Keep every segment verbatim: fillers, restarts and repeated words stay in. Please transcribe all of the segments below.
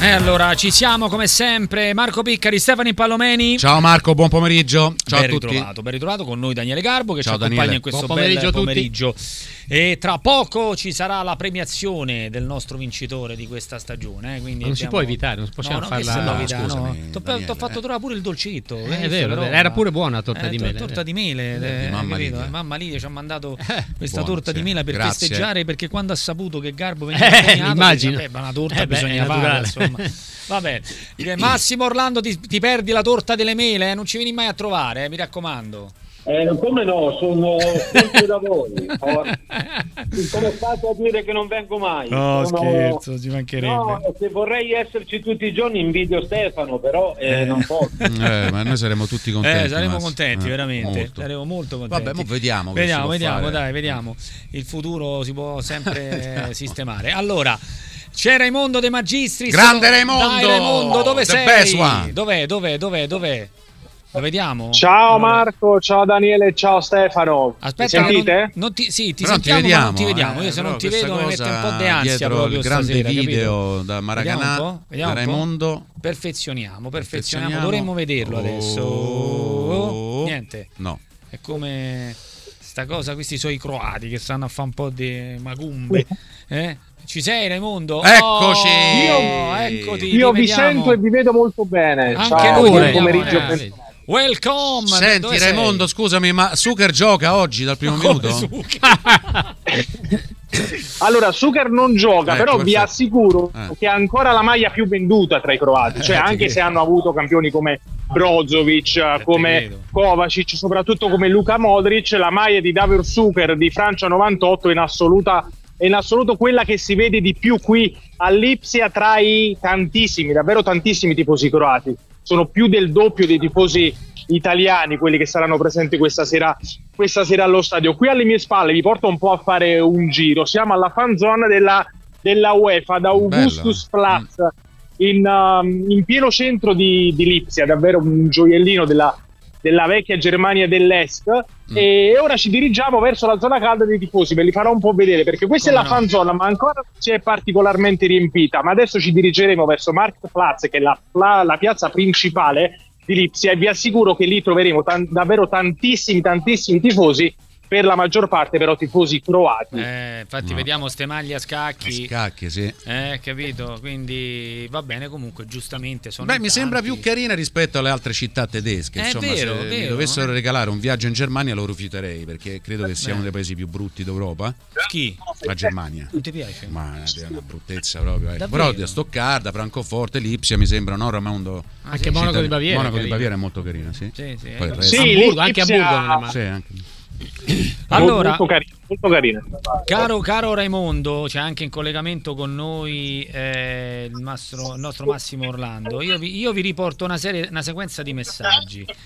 E allora ci siamo come sempre, Marco Piccari, Stefano Pallomeni. Ciao Marco, buon pomeriggio. Ciao ben a tutti. Ritrovato, ben ritrovato con noi Daniele Garbo che Ciao, ci accompagna Daniele. in questo Buon pomeriggio bel a tutti. pomeriggio. E tra poco ci sarà la premiazione del nostro vincitore di questa stagione. Eh? Quindi non abbiamo... si può evitare, non possiamo no, no, farla. Che se novità, Scusami, no. Daniele, Ti ho fatto eh. trovare pure il dolcetto. Eh, eh, è vero, però, era pure buona la torta eh, di mele. torta di mele, Eh, eh, mamma capito? Lidia. Mamma Lidia ci ha mandato Eh, questa buono, torta sì. di mele per Grazie. festeggiare, perché quando ha saputo che Garbo veniva Eh, impegnato, immagino. dice, "Beh, ma una torta Eh, beh, bisogna è farla, naturale." insomma. Vabbè, Dire, Massimo Orlando, ti, ti perdi la torta delle mele, eh? Non ci vieni mai a trovare, eh? Mi raccomando. Eh, come no, sono sempre da voi. Oh, come fate a dire che non vengo mai? No, Sono- scherzo, ci mancherebbe. No, se vorrei esserci tutti i giorni invidio Stefano, però eh, Eh. non posso. Eh, ma noi saremo tutti contenti. Eh, saremo Massimo. contenti, Eh, veramente. molto. Saremo molto contenti. Vabbè, mo vediamo. che Vediamo, si può vediamo, fare. dai, vediamo. Il futuro si può sempre sistemare. Allora, c'è Raimondo De Magistris. Grande Raimondo! Dai, Raimondo, dove The sei? best one. Dov'è, dov'è, dov'è, dov'è? Lo vediamo? Ciao Allora, Marco, ciao Daniele, ciao Stefano. Aspetta, Mi che sentite? non, non ti, sì, ti Però non ti sentiamo, ma vediamo, non ti vediamo. eh, Io se non però ti questa vedo mi mette un cosa po' di ansia dietro proprio il grande stasera, video capito? da Vediamo Maracanã, un po', vediamo da un po'. Raimondo. Perfezioniamo, perfezioniamo, Perfezioniamo. dovremmo vederlo adesso. Oh. Niente. No. È come sta cosa, questi suoi croati che stanno a fare un po' di macumbe. Eh? Ci sei Raimondo? Eccoci! Oh, eccoti, Io ti vi vediamo. sento e vi vedo molto bene. Anche ciao, noi, buon vediamo, pomeriggio. eh. per- Welcome. Senti Dove sei? Raimondo, scusami, ma Zucker gioca oggi dal primo Come minuto? Zucca? Allora, Suker non gioca, Ecco, però vi perfetto. assicuro Eh. che è ancora la maglia più venduta tra i croati. Cioè, Eh, ti anche credo. se hanno avuto campioni come Brozovic, ti come credo. Kovacic, soprattutto come Luka Modric, la maglia di Davor Suker di Francia novantotto è in assoluta è in assoluto quella che si vede di più qui all'Ipsia tra i tantissimi, davvero tantissimi tifosi croati. Sono più del doppio dei tifosi italiani quelli che saranno presenti questa sera, questa sera allo stadio. Qui alle mie spalle vi porto un po' a fare un giro. Siamo alla fan zone della, della UEFA, da Augustus Platz, in, um, in pieno centro di, di Lipsia, davvero un gioiellino della, della vecchia Germania dell'Est. Mm. E ora ci dirigiamo verso la zona calda dei tifosi, ve li farò un po' vedere perché questa Come è la no? fan zone, ma ancora non si è particolarmente riempita. Ma adesso ci dirigeremo verso Marktplatz, che è la, la, la piazza principale di Lipsia, e vi assicuro che lì troveremo tan- davvero tantissimi, tantissimi tifosi, per la maggior parte però tifosi croati. Eh, infatti No. vediamo ste maglie a scacchi. Scacchi, sì. Eh, capito? Quindi va bene, comunque giustamente sono Beh, in mi sembra tanti. più carina rispetto alle altre città tedesche. È Insomma, vero, se vero, mi dovessero eh. regalare un viaggio in Germania lo rifiuterei, perché credo che sia Beh. uno dei paesi più brutti d'Europa. Chi? La Germania. Non ti piace? Ma è una bruttezza proprio. eh. Davvero? Però di Stoccarda, Francoforte, Lipsia mi sembra, no, Raimondo? Ah, Anche sì? Monaco Città- di Baviera. Monaco di carino. Baviera è molto carina, sì. Sì, sì, Poi il eh. resto- Sì, Hamburgo, anche a Lipsia- Hamburgo non è male. Sì, anche. Allora, molto carino, molto carino. caro, caro Raimondo, c'è anche in collegamento con noi eh, il, mastro- il nostro Massimo Orlando. Io vi, io vi riporto una, serie, una sequenza di messaggi. Che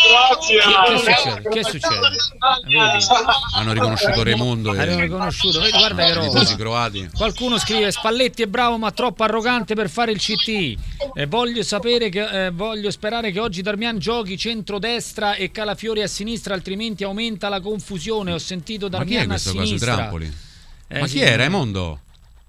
succede? Che succede? Vedi? Hanno riconosciuto Raimondo Hanno e riconosciuto, vedi, guarda che i roba. tifosi croati. Qualcuno scrive: Spalletti è bravo ma troppo arrogante per fare il C T. E voglio sapere che eh, voglio sperare che oggi Darmian giochi centrodestra e Calafiori a sinistra, altrimenti aumenta la confusione. Ho sentito Ma chi è Darmian a questo qua sui sinistra. trampoli? Eh, Ma sì, chi è Raimondo?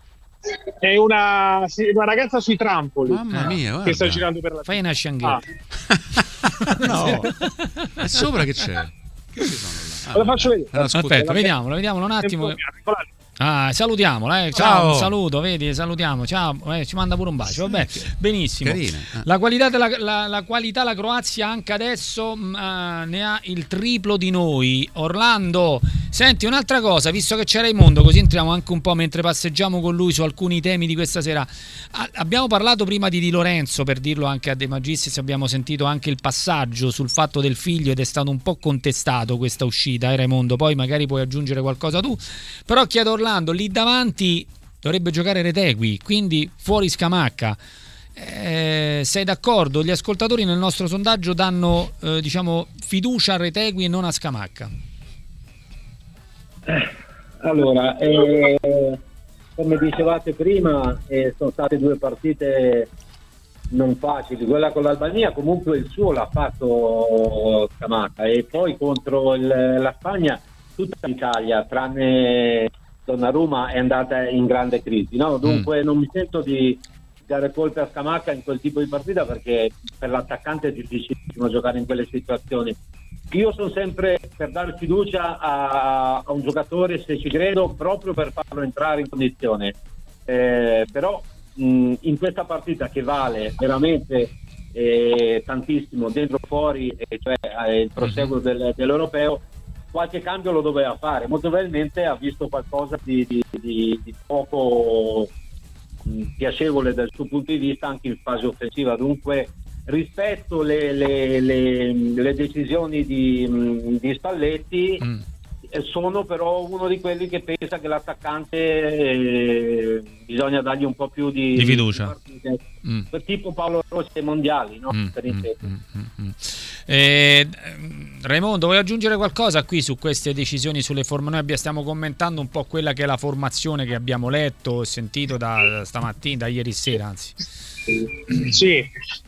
È una, sì, una ragazza sui trampoli Mamma mia, guarda. che sta girando per la Fai una scianghetta. Ah. No. E sopra che c'è? Che ci sono là? Lo faccio vedere. Allora, scusa. Aspetta, vediamolo, vediamolo un attimo. Ah, salutiamola, eh. Ciao, Ciao. un saluto, vedi, salutiamo, ciao, eh, ci manda pure un bacio, vabbè, benissimo. Carina, eh. La qualità della la, la qualità la Croazia anche adesso mh, eh, ne ha il triplo di noi. Orlando, senti un'altra cosa, visto che c'è Raimondo, così entriamo anche un po' mentre passeggiamo con lui su alcuni temi di questa sera. Ah, abbiamo parlato prima di Di Lorenzo, per dirlo anche a De Magistris, abbiamo sentito anche il passaggio sul fatto del figlio ed è stato un po' contestato questa uscita, eh Raimondo, poi magari puoi aggiungere qualcosa tu, però chiedo Orlando, lì davanti dovrebbe giocare Retegui, quindi fuori Scamacca. Eh, sei d'accordo? Gli ascoltatori nel nostro sondaggio danno eh, diciamo fiducia a Retegui e non a Scamacca. Allora, eh, come dicevate prima, eh, sono state due partite non facili. Quella con l'Albania comunque il suo l'ha fatto Scamacca, e poi contro il, la Spagna tutta l'Italia tranne Donnarumma è andata in grande crisi, no? Dunque mm. non mi sento di, dare colpe a Scamacca in quel tipo di partita, perché per l'attaccante è difficilissimo giocare in quelle situazioni. Io sono sempre per dare fiducia a, a un giocatore se ci credo, proprio per farlo entrare in condizione, eh, però mh, in questa partita che vale veramente eh, tantissimo dentro fuori, e cioè eh, il proseguo del, dell'europeo, qualche cambio lo doveva fare. Molto probabilmente ha visto qualcosa di, di, di, di poco mh, piacevole dal suo punto di vista anche in fase offensiva. Dunque rispetto le, le, le, le decisioni di, mh, di Spalletti, mm. sono però uno di quelli che pensa che l'attaccante eh, bisogna dargli un po' più di, di fiducia, di mm. tipo Paolo Rossi ai mondiali, no? mm. per mm. mm. mm. Eh, Raimondo, vuoi aggiungere qualcosa qui su queste decisioni sulle formazioni? Noi stiamo commentando un po' quella che è la formazione che abbiamo letto e sentito da stamattina, da ieri sera anzi. Sì.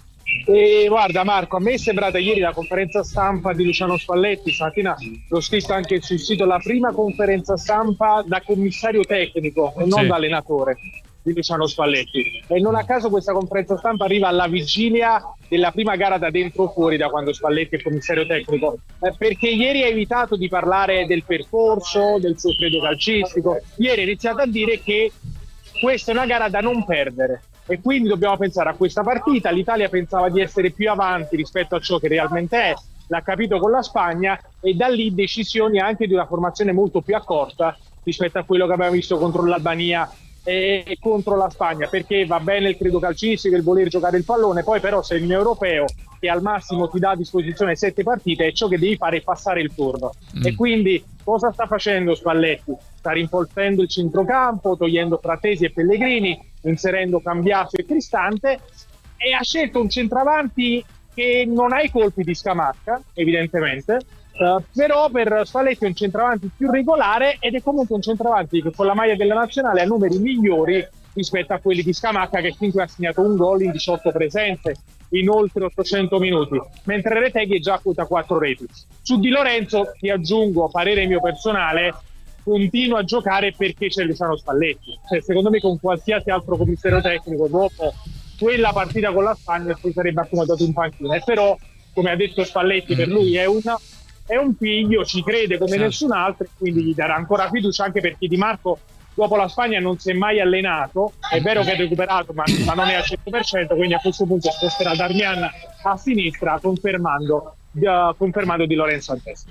E guarda Marco, a me è sembrata ieri la conferenza stampa di Luciano Spalletti, stamattina l'ho scritto anche sul sito, la prima conferenza stampa da commissario tecnico e non sì. da allenatore di Luciano Spalletti, e non a caso questa conferenza stampa arriva alla vigilia della prima gara da dentro o fuori da quando Spalletti è commissario tecnico, eh, perché ieri ha evitato di parlare del percorso, del suo credo calcistico. Ieri ha iniziato a dire che questa è una gara da non perdere e quindi dobbiamo pensare a questa partita. L'Italia pensava di essere più avanti rispetto a ciò che realmente è, l'ha capito con la Spagna, e da lì decisioni anche di una formazione molto più accorta rispetto a quello che abbiamo visto contro l'Albania e contro la Spagna, perché va bene il credo calcistico, il voler giocare il pallone, poi però sei in europeo che al massimo ti dà a disposizione sette partite e ciò che devi fare è passare il turno. Mm. E quindi cosa sta facendo Spalletti? Sta rinforzando il centrocampo, togliendo Fratesi e Pellegrini, inserendo Cambiaso e Cristante, e ha scelto un centravanti che non ha i colpi di Scamacca, evidentemente, uh, però per Spalletti è un centravanti più regolare, ed è comunque un centravanti che con la maglia della nazionale ha numeri migliori rispetto a quelli di Scamacca, che comunque ha segnato un gol in diciotto presenze in oltre ottocento minuti, mentre Retegui è già a quota quattro reti. Su Di Lorenzo ti aggiungo, parere mio personale, continua a giocare perché c'è Luciano Spalletti. Cioè, secondo me con qualsiasi altro commissario tecnico dopo quella partita con la Spagna si sarebbe accomodato in panchina, e però come ha detto Spalletti, per lui è una è un figlio, ci crede come certo. nessun altro, e quindi gli darà ancora fiducia, anche perché Di Marco dopo la Spagna non si è mai allenato. È vero che è recuperato, ma, ma non è al cento per cento, quindi a questo punto sposterà Darmian a sinistra, confermando uh, confermando Di Lorenzo a destra.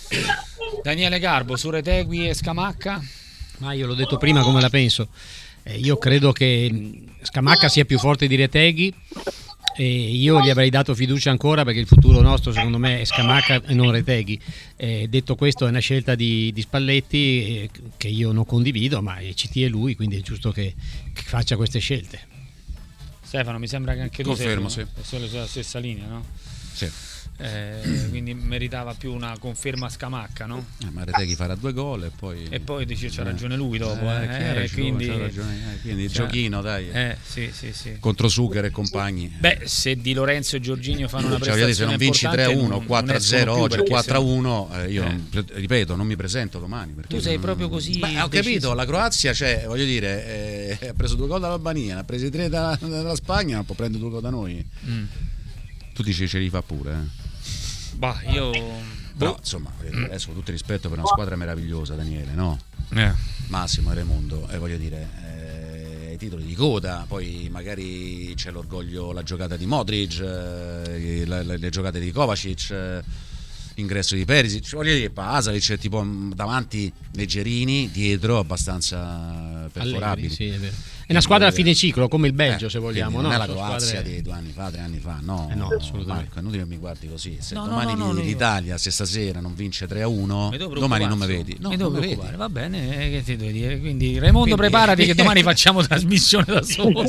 Daniele Garbo, su Retegui e Scamacca? Ma io l'ho detto prima come la penso. Eh, io credo che Scamacca sia più forte di Retegui, e io gli avrei dato fiducia ancora, perché il futuro nostro secondo me è Scamacca e non Retegui. Eh, detto questo, è una scelta di, di Spalletti eh, che io non condivido, ma C T è lui, quindi è giusto che, che faccia queste scelte. Stefano, mi sembra che anche tu confermo, sei sì. sulla stessa linea, no? Sì. Eh, quindi meritava più una conferma Scamacca, no? Eh, ma Retegui farà due gol e poi e poi dice c'ha ragione lui dopo, eh, eh, che eh, ragione, quindi, c'ha ragione, eh, quindi il cioè, giochino, dai, eh, sì, sì, sì. contro Sugar e compagni. Beh, se Di Lorenzo e Giorginio fanno una cioè, prestazione se non vinci tre a uno, quattro a zero oggi, quattro a uno, eh, io eh. non, ripeto, non mi presento domani, perché tu sei non, proprio così. Beh, ho capito, la Croazia, cioè, voglio dire, eh, ha preso due gol dall'Albania, ha preso tre da, dalla Spagna, non può prendere due gol da noi. Mm. Tu dici ce li fa pure, eh? Bah, io però insomma adesso con tutto il rispetto per una squadra meravigliosa, Daniele, no? Eh. Massimo e Raimondo, e eh, voglio dire, eh, titoli di coda, poi magari c'è l'orgoglio, la giocata di Modric, eh, le, le, le giocate di Kovacic, eh, l'ingresso di Perisic, voglio dire, Pasalic, tipo davanti leggerini, dietro abbastanza perforabili. Allegri, sì, è vero. È una squadra a fine ciclo, come il Belgio, eh, se vogliamo, non no? è la Sono Croazia squadre... di due anni fa, tre anni fa, no, eh no, assolutamente. Marco, è inutile che mi guardi così. Se no, domani no, no, no, l'Italia, se stasera non vince tre a uno, domani non mi vedi. No, mi devo non preoccupare, vedi. Va bene, che ti devo dire? Quindi Raimondo, quindi... preparati che domani facciamo trasmissione da soli.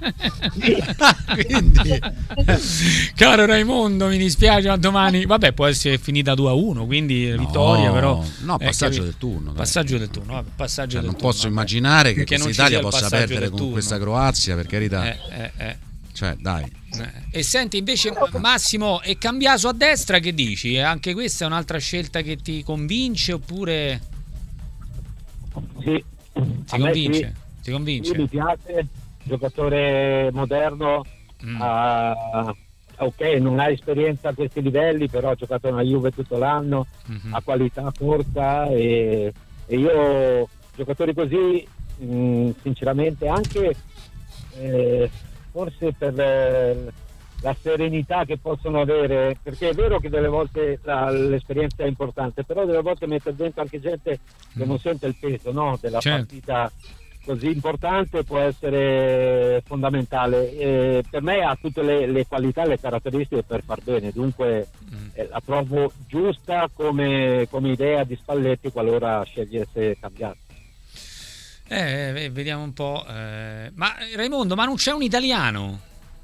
Quindi caro Raimondo, mi dispiace, ma domani vabbè, può essere finita due a uno, quindi no, vittoria, però no, passaggio eh, del turno. Dai. Passaggio del turno, vabbè, passaggio cioè, del non turno, posso vabbè. immaginare che, che questa Italia possa perdere con turno. questa Croazia, per carità. Eh, eh, eh. Cioè, dai. Eh. E senti invece Massimo, e Cambiaso a destra che dici? Anche questa è un'altra scelta che ti convince oppure sì, ti convince? Sì. Ti convince? Mi piace, giocatore moderno, Mm. uh, ok, non ha esperienza a questi livelli, però ha giocato nella Juve tutto l'anno, Mhm. ha qualità, forza, e, e io giocatori così mh, sinceramente anche eh, forse per eh, la serenità che possono avere, perché è vero che delle volte la- l'esperienza è importante, però delle volte mettere dentro anche gente che Mm. non sente il peso, no, della Certo. partita così importante può essere fondamentale. Eh, per me ha tutte le, le qualità e le caratteristiche per far bene, dunque Mm. eh, la trovo giusta come, come idea di Spalletti qualora scegliesse cambiare. Eh, eh, vediamo un po'. eh. Ma Raimondo, ma non c'è un italiano?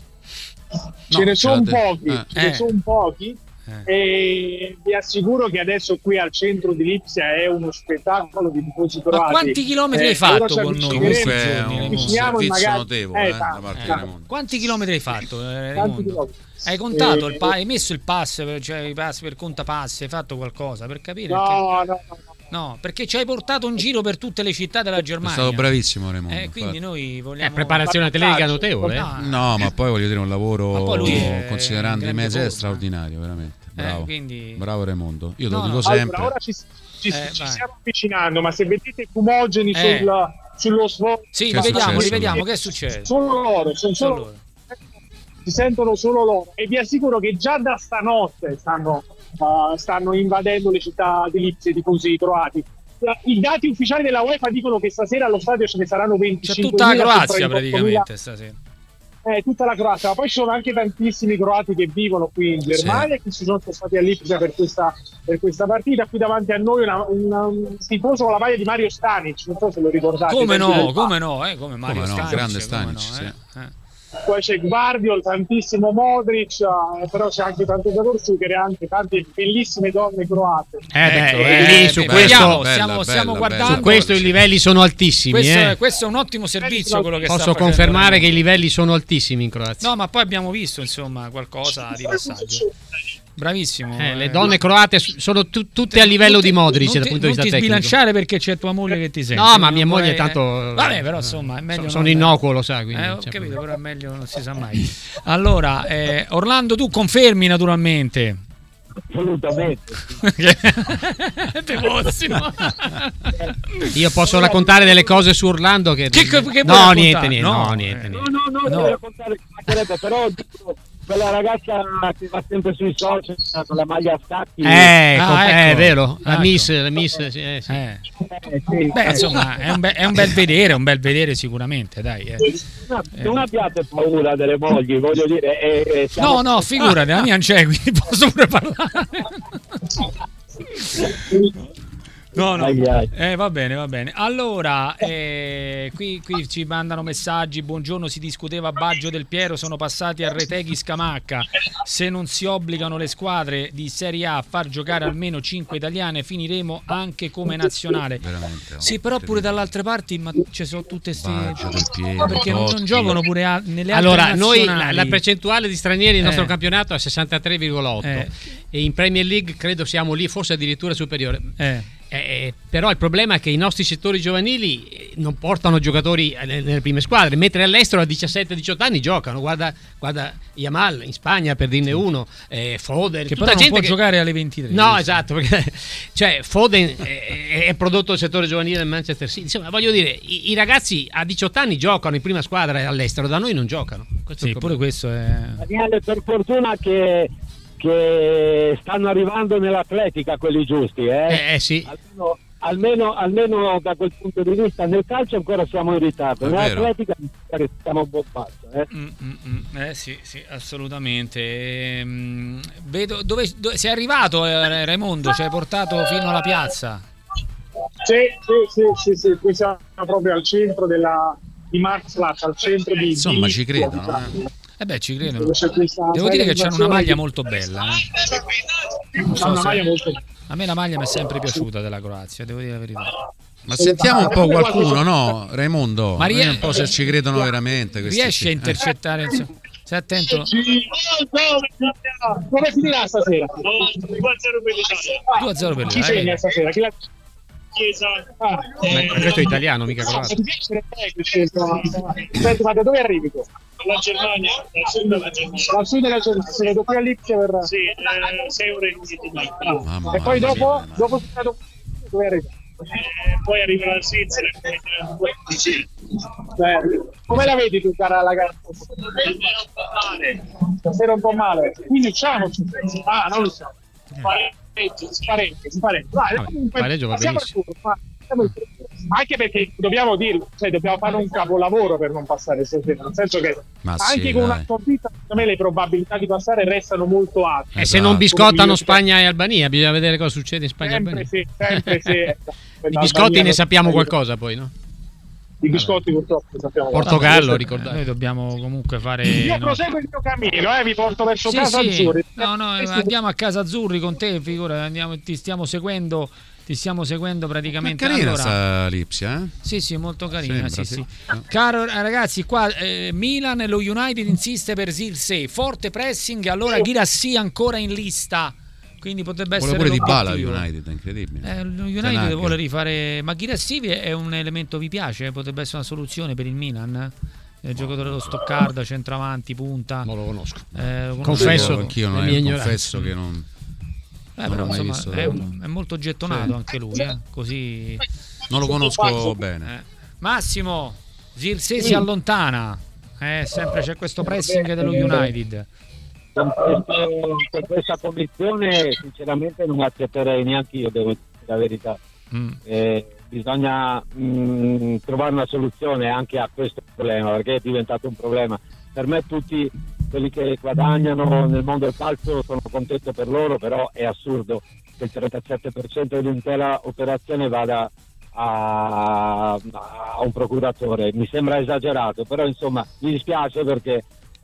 Ce ne ce sono l'ha detto. pochi, Eh. ce ne Eh. sono pochi. Eh. E vi assicuro che adesso qui al centro di Lipsia è uno spettacolo di tifosi croati. Ma quanti chilometri Eh, hai fatto ora ci con noi? avvicineremo, questi Comunque è giorni, un Raimondo? avviciniamo e servizio magari- notevole eh, eh, da tanti, parte di tanti. Raimondo. Quanti chilometri hai fatto, eh, Tanti Raimondo? chilometri. Hai contato Eh, il pa- hai messo il pass, per- cioè i pass per conta pass, hai fatto qualcosa per capire? No, Perché- no, no, no. no, perché ci hai portato in giro per tutte le città della È Germania. stato bravissimo Raimondo. Eh, quindi infatti. noi vogliamo Eh, preparazione atletica notevole. eh. No, No, ma poi voglio dire un Ma lavoro poi lui è considerando in i grande mezzi è forma. straordinario, veramente. Eh, Bravo. quindi- Bravo Raimondo. Io te No, lo no. dico sempre. Allora, ora ci, ci- Eh, ci vai. stiamo avvicinando, ma se vedete fumogeni Eh. sul, sullo sfondo, Sì, li Che è vediamo, li successo? vediamo, che succede? solo loro, sono Solo solo, loro. si sentono solo loro, e vi assicuro che già da stanotte stanno, uh, stanno invadendo le città di Lipsia, i tifosi croati. I dati ufficiali della UEFA dicono che stasera allo stadio ce ne saranno C'è venticinquemila tutta la su Croazia trentottomila. praticamente stasera. Eh, tutta la Croazia, ma poi ci sono anche tantissimi croati che vivono qui in Germania e che si sono spostati a Lipsia per questa, per questa partita. Qui davanti a noi una, una, un tifoso con la maglia di Mario Stanic, non so se lo ricordate. Come tempi no, del come no, eh, come Mario Come no, Stanic, grande come Stanic, no, sì. eh, eh. Poi c'è Gvardiol, tantissimo Modric, eh, però c'è anche tanto Davor Suker e anche tante bellissime donne croate. Eh, beh, Ecco, eh, eh, lì su eh, questo, vediamo, bella, stiamo, bella, stiamo bella. guardando. su questo i livelli sono altissimi. Questo, eh. è, questo è un ottimo servizio quello che sta Posso facendo confermare che i Raimondo. livelli sono altissimi in Croazia. No, ma poi abbiamo visto insomma qualcosa di passaggio. Bravissimo. Eh, le eh. donne croate s- sono tu- tutte a livello Non ti- di Modric non dal ti- punto di vista non ti tecnico. sbilanciare perché c'è tua moglie che ti sente. No, ma non mia moglie vorrei- tanto. Vabbè, però insomma è meglio. So- sono non- innocuo, lo sa. Quindi, Eh, ho c'è capito, problema. però è meglio, non si sa mai. Allora, eh, Orlando, tu confermi naturalmente. Assolutamente. Te fossimo. Io posso raccontare delle cose su Orlando che. Che- che vuoi no, raccontare? niente, niente, No, no, eh. niente, No, niente. no, no, No. non voglio raccontare che mancherebbe, però dico, quella ragazza che va sempre sui social con la maglia a scacchi. Eh, Ah, com- eh, ecco. è vero. La Ecco. Miss, la Miss, sì, eh, sì. Eh. Eh, sì. Beh, insomma, è un, be- è un bel vedere, un bel vedere sicuramente, dai. eh. No, non abbiate paura delle mogli, voglio dire. eh, eh, siamo- No, no, figurati, la mia non c'è, quindi posso pure parlare. No, no. Ai, ai. Eh, va bene, va bene. Allora, eh, qui, qui ci mandano messaggi. Buongiorno, si discuteva Baggio del Piero, sono passati a Reteghi Scamacca. Se non si obbligano le squadre di Serie A a far giocare almeno cinque italiane, finiremo anche come nazionale. Veramente. oh, Sì, però pure terribile. dall'altre parti, ma ci sono tutte ste... Baggio del Piero, perché non, non Totti. giocano pure a- nelle altre Allora, noi la, nazionali. la percentuale di stranieri nel nostro Eh. campionato è sessantatré virgola otto Eh. e in Premier League credo siamo lì, forse addirittura superiore. Eh. Eh, però il problema è che i nostri settori giovanili eh, non portano giocatori eh, nelle, nelle prime squadre, mentre all'estero a diciassette diciotto anni giocano. Guarda, guarda Yamal in Spagna, per dirne uno, eh, Foden, Che tutta però non gente può che... giocare alle ventitré. No, esatto, perché cioè Foden è, è prodotto del settore giovanile del Manchester City. Insomma, voglio dire, i, i ragazzi a diciotto anni giocano in prima squadra all'estero, da noi non giocano. Questo è Sì, il pure problema. questo è... Daniele, per fortuna che, che stanno arrivando nell'atletica quelli giusti, eh? Eh, eh, sì. Almeno, almeno, almeno da quel punto di vista. Nel calcio ancora siamo in ritardo, È vero. nell'atletica mi sa che stiamo un po' basso, eh? Mm, mm, mm. Eh sì, sì, assolutamente. Ehm, vedo dove, dove sei arrivato, eh, Raimondo? Ci hai portato fino alla piazza. Sì, sì, sì, sì, sì, qui siamo proprio al centro della, di Marktplatz, al centro di... Insomma, di ci Lipsia, credono, diciamo. eh. Eh beh, ci credo. Dove c'è questa Devo dire che c'hanno una maglia che- molto bella. eh. C'ha una se- maglia molto... A me la maglia mi è sempre piaciuuta della Croazia, devo dire la verità. Ma sentiamo un po' qualcuno, no? Raimondo, Ma rie- vediamo un po' se ci credono veramente. questi Riesci a qui. intercettare? insomma? Stai attento. Come finirà stasera? due a zero per l'Italia. due a zero per Chi l'Italia. segna stasera? Chi la... Chiesa. Ah, Beh, questo è italiano, mica croato. Senti, ma da dove arrivi tu? La Germania, dal sud della Germania. Dal sud della Germania, se vedo qui a Lipsia verrà. Sì, eh, sei ore di Mamma E poi mia, dopo, mamma. dopo sei dove arrivi? Eh, poi arriva la Svizzera e poi eh, sì. Beh, come la vedi tu, cara ragazza? Stasera un po' male. Quindi usciamoci. Ah, non lo so. Pareggio, pareggio, pareggio. Vai, Vabbè, comunque, pareggio va passiamo al benissimo. turno, va, passiamo al turno. Anche perché dobbiamo dirlo, cioè dobbiamo fare un capolavoro per non passare stasera, nel senso che Ma anche sì, con dai. una sconfitta, secondo me le probabilità di passare restano molto alte. E se Esatto. non biscottano Come Spagna e Albania, bisogna vedere cosa succede in Spagna e Sempre Albania. sì, sempre sì. I biscotti ne sappiamo qualcosa poi, no? I biscotti purtroppo sappiamo. Portogallo, Noi ricordate. dobbiamo comunque fare. Io no. proseguo il mio cammino, eh, vi porto verso Sì, casa sì. Azzurri. No, no, andiamo a Casa Azzurri con te, figura, andiamo, ti stiamo seguendo, ti stiamo seguendo Ma praticamente. carina Allora, sta Lipsia, eh? sì, sì, molto carina. Sembra, Sì, sì. sì. Caro eh, ragazzi, qua eh, Milan e lo United insiste per Zirkzee, forte pressing, allora Guirassy ancora in lista. Quindi potrebbe Vuole essere pure di bala l'obiettivo. United, è incredibile. Eh, lo United Tenag. vuole rifare, ma Guirassy è un elemento, vi piace? Potrebbe essere una soluzione per il Milan? Il giocatore dello Stoccarda, centravanti, punta. Non lo conosco. Eh, lo conosco. Confesso, Io- anch'io non le è, mie ignoranze. confesso che non, Eh, non però, l'ho mai insomma, visto. è, davvero. è molto gettonato anche lui, eh? Così. Non lo conosco bene. Eh. Massimo, Zirkzee si allontana. Eh, sempre c'è questo pressing dello United. Con, questo- con questa commissione sinceramente non accetterei neanche io, devo dire la verità. Mm. Eh, bisogna mh, trovare una soluzione anche a questo problema, perché è diventato un problema. Per me tutti quelli che guadagnano nel mondo del calcio sono contento per loro, però è assurdo che il trentasette per cento dell'intera operazione vada a, a un procuratore. Mi sembra esagerato, però insomma mi dispiace perché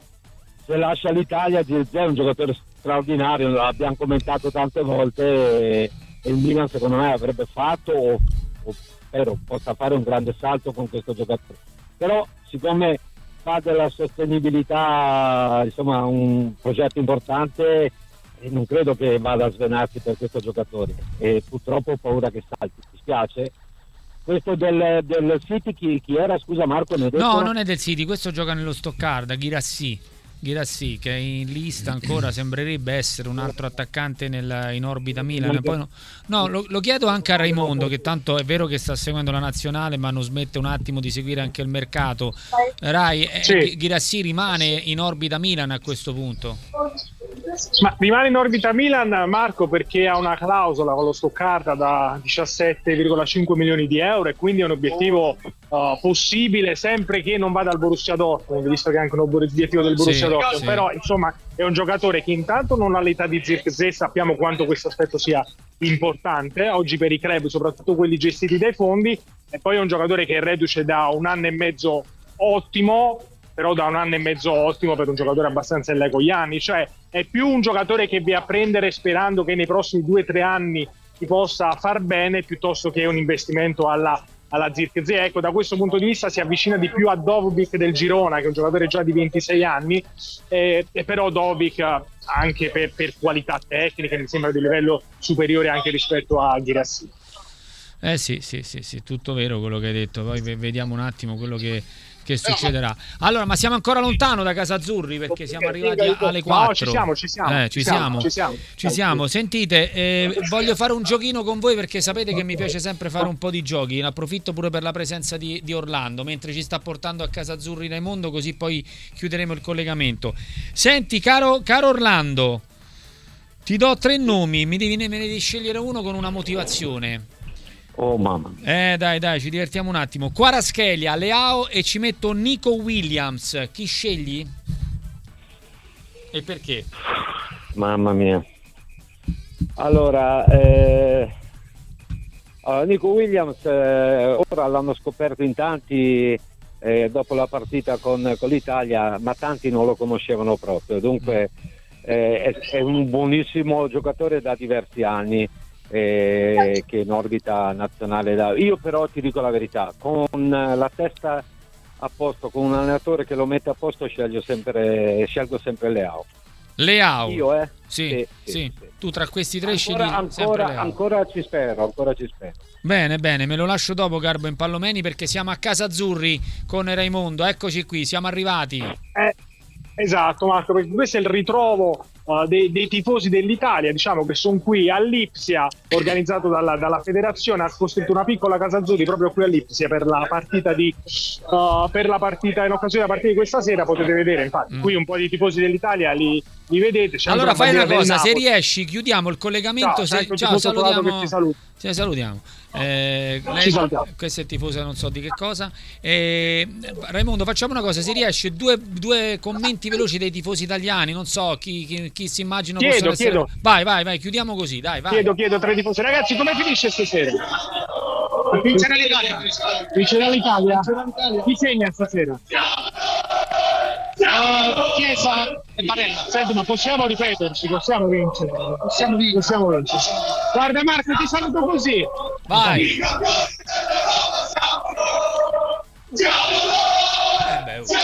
se lascia l'Italia, Zirkzee è un giocatore straordinario, l'abbiamo commentato tante volte e, e il Milan secondo me avrebbe fatto o, o spero possa fare un grande salto con questo giocatore. Però siccome fa della sostenibilità insomma un progetto importante, e non credo che vada a svenarsi per questo giocatore e purtroppo ho paura che salti. Mi spiace. Questo del, del City chi, chi era? Scusa Marco, ne hai detto? No, non è del City, questo gioca nello Stoccarda, Guirassy. Guirassy che è in lista ancora, sembrerebbe essere un altro attaccante nel, in orbita Milan. Poi no, no lo, lo chiedo anche a Raimondo, che tanto è vero che sta seguendo la nazionale ma non smette un attimo di seguire anche il mercato. Rai, eh, Sì. Guirassy rimane in orbita Milan a questo punto? Ma rimane in orbita Milan, Marco, perché ha una clausola con lo Stoccarda da diciassette virgola cinque milioni di euro e quindi è un obiettivo uh, possibile sempre che non vada al Borussia Dortmund, visto che è anche un obiettivo del Borussia Sì, Dortmund. sì. Però insomma è un giocatore che intanto non ha l'età di Zirkzee, sappiamo quanto questo aspetto sia importante oggi per i club, soprattutto quelli gestiti dai fondi, e poi è un giocatore che è reduce da un anno e mezzo ottimo, però da un anno e mezzo ottimo per un giocatore abbastanza in là con gli anni, cioè è più un giocatore che vai a prendere sperando che nei prossimi due o tre anni ti possa far bene piuttosto che un investimento alla, alla Zirkzee. Ecco, da questo punto di vista si avvicina di più a Dovbyk del Girona, che è un giocatore già di ventisei anni, eh, e però Dovbyk anche per, per qualità tecniche mi sembra di livello superiore anche rispetto a Guirassy. Eh sì, sì, sì, sì, tutto vero quello che hai detto. Poi ve- vediamo un attimo quello che, che succederà. Allora, ma siamo ancora lontano da Casa Azzurri perché siamo arrivati a- alle quattro. No, ci siamo, ci siamo. Eh, ci siamo. Ci siamo. Ci siamo. Sentite, eh, voglio fare un giochino con voi perché sapete che mi piace sempre fare un po' di giochi. Ne approfitto pure per la presenza di, di Orlando mentre ci sta portando a Casa Azzurri Raimondo, così poi chiuderemo il collegamento. Senti, caro, caro Orlando, ti do tre nomi, mi devi, me ne devi scegliere uno con una motivazione. Oh mamma. Eh dai dai, ci divertiamo un attimo. Kvaratskhelia, Leao e ci metto Nico Williams. Chi scegli? E perché? Mamma mia. Allora, eh, allora, Nico Williams eh, ora l'hanno scoperto in tanti eh, dopo la partita con, con l'Italia, ma tanti non lo conoscevano proprio. Dunque eh, è, è un buonissimo giocatore da diversi anni. Eh, che in orbita nazionale da... Io però ti dico la verità, con la testa a posto, con un allenatore che lo mette a posto, scelgo sempre, scelgo sempre Leao. Leao. Io, eh? Sì, Sì, sì, sì, sì. Tu tra questi tre scegli Ancora, sempre ancora, Leao. ancora ci spero, ancora ci spero. Bene, bene, me lo lascio dopo Garbo in Pallomeni perché siamo a Casa Azzurri con Raimondo. Eccoci qui, siamo arrivati. Eh, esatto, Marco, perché questo è il ritrovo uh, dei, dei tifosi dell'Italia, diciamo, che sono qui a Lipsia, organizzato dalla, dalla federazione. Ha costruito una piccola Casa Azzurri proprio qui a Lipsia per la partita di uh, per la partita in occasione della partita di questa sera. Potete vedere, infatti, mm. qui un po' di tifosi dell'Italia li, li vedete. C'è allora fai una cosa, se Napoli. riesci chiudiamo il collegamento. Ciao, se... ecco, Ciao, salutiamo. Che ti Sì, salutiamo. Eh, lei, questa è tifosa non so di che cosa. eh, Raimondo, facciamo una cosa, se riesce due, due commenti veloci dei tifosi italiani, non so chi, chi, chi si immagina chiedo, essere... chiedo. vai vai vai chiudiamo così, dai, vai. chiedo chiedo tre tifosi, ragazzi, come finisce stasera? Vincerà l'Italia. Vincerà l'Italia. Chi segna stasera? Uh, Chiesa e Barella. Senti, ma possiamo ripeterci, possiamo vincere, possiamo vincere, possiamo vincere. Guarda Marco, ti saluto così. Vai. Eh beh, oh.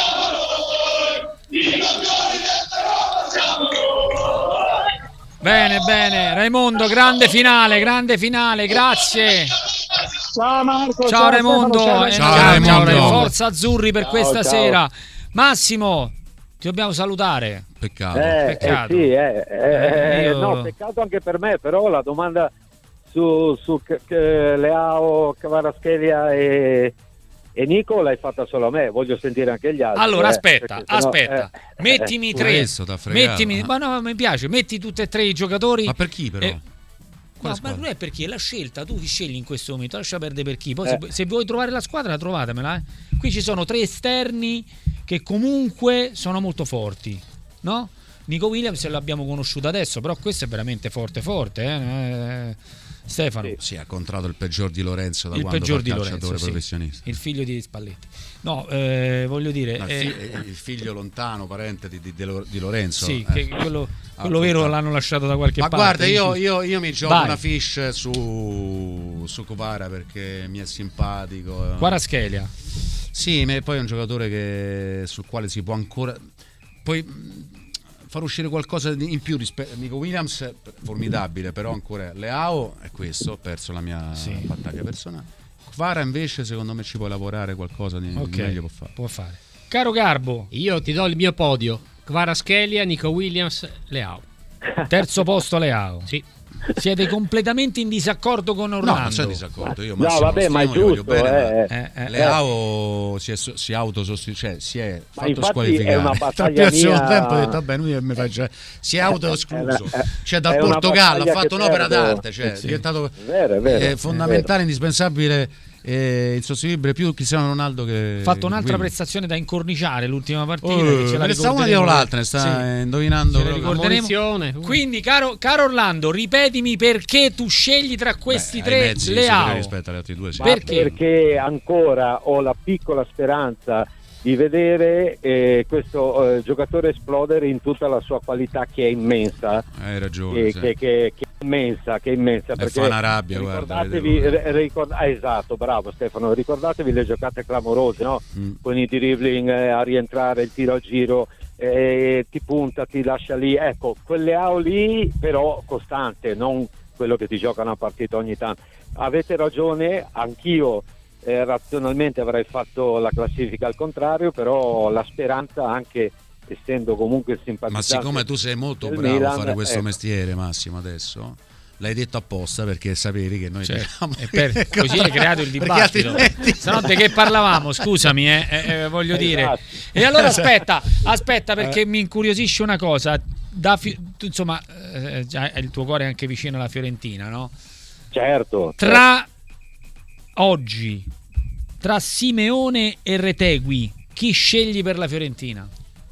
Bene, bene, Raimondo, grande finale, grande finale, grazie. Ciao Marco. Ciao, ciao Raimondo. Stefano, ciao, ciao Raimondo. Forza Azzurri per Ciao, questa ciao. sera. Massimo, ti dobbiamo salutare. Peccato. Eh, Peccato. eh sì, eh, eh, Eh, io- no, peccato anche per me, però la domanda su, su C- C- Leao, Kvaratskhelia e, e Nico l'hai fatta solo a me, voglio sentire anche gli altri. Allora eh, aspetta, perché sennò, aspetta, eh, mettimi eh, tre. Questo t'ha fregato. Mettimi, ma no, mi piace, metti tutti e tre i giocatori. Ma per chi però? Eh, Quale No, ma squadra? non è perché è la scelta, tu ti scegli in questo momento, lascia perdere per chi. Poi Eh. se, se vuoi trovare la squadra, trovatemela. Eh. Qui ci sono tre esterni che comunque sono molto forti, no? Nico Williams l'abbiamo conosciuto adesso, però questo è veramente forte forte, eh? Eh, Stefano. Sì. Sì, ha incontrato il peggior di Lorenzo da Il quando peggior fa di il Lorenzo, calciatore sì. professionista. Il figlio di Spalletti. No, eh, voglio dire... No, il, eh, fi- il figlio lontano, parente di, di- di Lo- di Lorenzo. sì, eh. che quello, Ah, quello vero porca- l'hanno lasciato da qualche Ma parte. guarda, io, dici? io- io mi gioco Vai. una fish su, su Copara perché mi è simpatico. Kvaratskhelia. Sì, ma poi è un giocatore che, sul quale si può ancora poi mh, far uscire qualcosa di- in più rispetto a Nico Williams, formidabile, però ancora Leao è questo, ho perso la mia Sì. battaglia personale. Kvara invece secondo me ci può lavorare, qualcosa di, Ok, di meglio può fare. può fare. Caro Garbo, Io ti do il mio podio: Kvaratskhelia, Nico Williams, Leao. terzo posto Leao. Sì. Siete completamente in disaccordo con No, Orlando. non c'è disaccordo, io No, Massimo vabbè, lo ma è stimo, gli voglio giusto, bene, eh. ma Eh, eh, Leao si, è, so- si autosostituisce, cioè si è fatto infatti squalificare. è una battaglia Al secondo mia- tempo ho detto vabbè, lui mi fa già- si è autoescluso. Eh, eh, Cioè dal è una Portogallo ha battaglia fatto che un'opera perdo. d'arte, cioè Sì. è diventato È vero, è vero, eh, è fondamentale, indispensabile, eh, insostenibile più Cristiano Ronaldo che Ha fatto un'altra William. prestazione da incorniciare l'ultima partita. Oh, che ce la me ne sta una ricorderemo. dietro l'altra, ne sta Sì. indovinando Ce la proprio. ricorderemo. Ammonizione. Quindi, caro, caro Orlando, ripetimi perché tu scegli tra questi Beh, hai tre mezzi superiori Leao. rispetto agli altri due, sì. Ma Perché? perché ancora ho la piccola speranza di vedere eh, questo eh, giocatore esplodere in tutta la sua qualità, che è immensa, Hai ragione, che, sì. che, che, che è immensa, che è immensa. E Perché fa una rabbia, guarda, ricordatevi, vedevo. re- ricord- ah, esatto, bravo Stefano, ricordatevi le giocate clamorose, no? Mm. Con i dribbling eh, a rientrare, il tiro a giro, eh, ti punta, ti lascia lì, ecco, quelle A O lì però costante, non quello che ti gioca una partita ogni tanto. Avete ragione, anch'io eh, razionalmente avrei fatto la classifica al contrario, però la speranza, anche essendo comunque simpatizzante, Ma siccome tu sei molto del bravo Milan, a fare questo ecco. mestiere, Massimo, adesso l'hai detto apposta perché sapevi che noi Cioè, diciamo e per- così hai creato il Perché dibattito. altrimenti- Se no, di che parlavamo? Scusami, eh, eh, eh, voglio dire. Esatto. E allora aspetta, aspetta, perché mi incuriosisce una cosa. Da fi- tu, insomma, eh, già il tuo cuore è anche vicino alla Fiorentina, no? Certo, Tra oggi, tra Simeone e Retegui, chi scegli per la Fiorentina?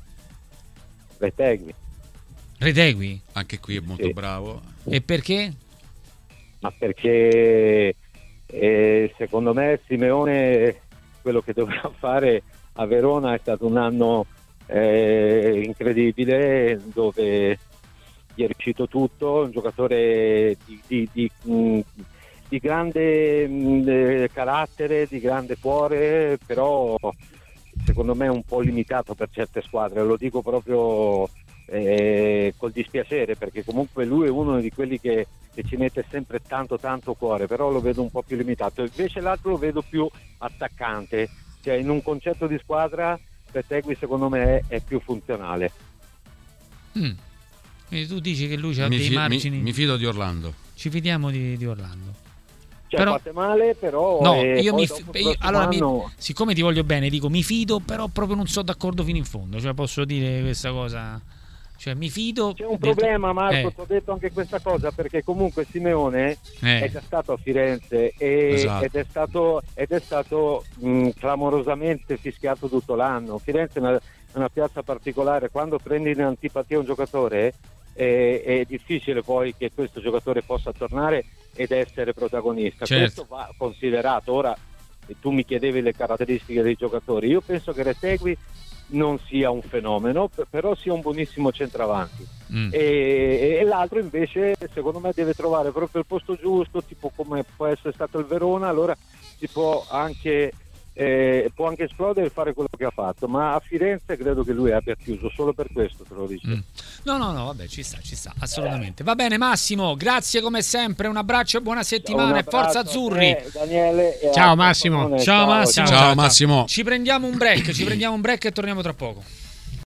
Retegui. Retegui? Anche qui è molto Sì. bravo. E perché? Ma perché eh, secondo me Simeone quello che doveva fare a Verona è stato un anno eh, incredibile, dove gli è riuscito tutto, un giocatore di, di, di, mh, di grande mh, carattere, di grande cuore, però secondo me un po' limitato per certe squadre, lo dico proprio eh, col dispiacere, perché comunque lui è uno di quelli che, che ci mette sempre tanto tanto cuore, però lo vedo un po' più limitato. Invece l'altro lo vedo più attaccante, cioè in un concetto di squadra Retegui secondo me è, è più funzionale. Mm. Quindi tu dici che lui ha mi dei fi- margini. Mi, mi fido di Orlando. Ci fidiamo di, di Orlando. Cioè Però, fate male, però no, eh, io poi mi dopo fi- il io- allora mi- anno... siccome ti voglio bene, dico mi fido, però proprio non sono d'accordo fino in fondo. Cioè, posso dire questa cosa. Cioè, mi fido. C'è un del- problema, Marco, eh. ti ho detto anche questa cosa, perché comunque Simeone Eh. è già stato a Firenze e, Esatto. ed è stato, ed è stato mh, clamorosamente fischiato tutto l'anno. Firenze è una, è una piazza particolare, quando prendi in antipatia un giocatore è, è difficile poi che questo giocatore possa tornare ed essere protagonista. Certo. Questo va considerato. Ora, tu mi chiedevi le caratteristiche dei giocatori, io penso che Retegui non sia un fenomeno, però sia un buonissimo centravanti. Mm. E, e l'altro invece secondo me deve trovare proprio il posto giusto, tipo come può essere stato il Verona, allora si può anche eh, può anche esplodere e fare quello che ha fatto, ma a Firenze credo che lui abbia chiuso, solo per questo te lo dico. Mm. No, no, no, vabbè, ci sta, ci sta, assolutamente. Va bene, Massimo, grazie come sempre, un abbraccio e buona settimana Un e forza abbraccio a azzurri. te, Daniele, e Ciao, a- Massimo. Ciao, Massimo. Ciao Massimo. Ci prendiamo un break, ci prendiamo un break e torniamo tra poco.